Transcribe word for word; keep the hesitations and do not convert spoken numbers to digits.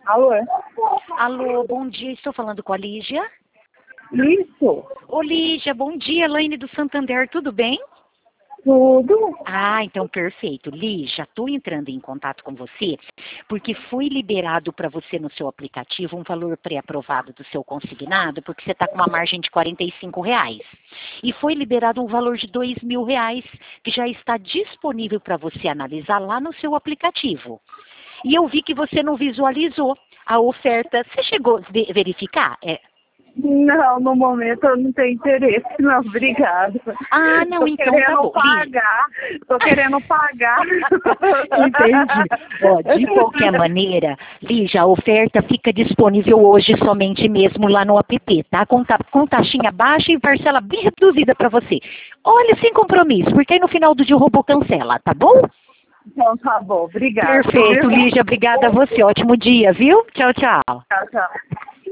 Alô? Alô, bom dia, estou falando com a Lígia. Isso. Ô Lígia, bom dia, Elaine do Santander, tudo bem? Tudo. Ah, então perfeito. Lígia, estou entrando em contato com você porque foi liberado para você no seu aplicativo um valor pré-aprovado do seu consignado, porque você está com uma margem de quarenta e cinco reais. E foi liberado um valor de dois mil reais, que já está disponível para você analisar lá no seu aplicativo. E eu vi que você não visualizou a oferta. Você chegou a ve- verificar? É. Não, no momento eu não tenho interesse, não, obrigada. Ah, não, Tô então tá querendo bom. pagar, tô querendo pagar. Entendi. Ó, de qualquer maneira, Lígia, a oferta fica disponível hoje somente mesmo lá no app, tá? Com, ta com taxinha baixa e parcela bem reduzida para você. Olha, sem compromisso, porque aí no final do dia o robô cancela, tá bom? Então tá bom, obrigada. Perfeito, Lígia, obrigada a você. Ótimo dia, viu? Tchau, tchau. Tchau, tchau.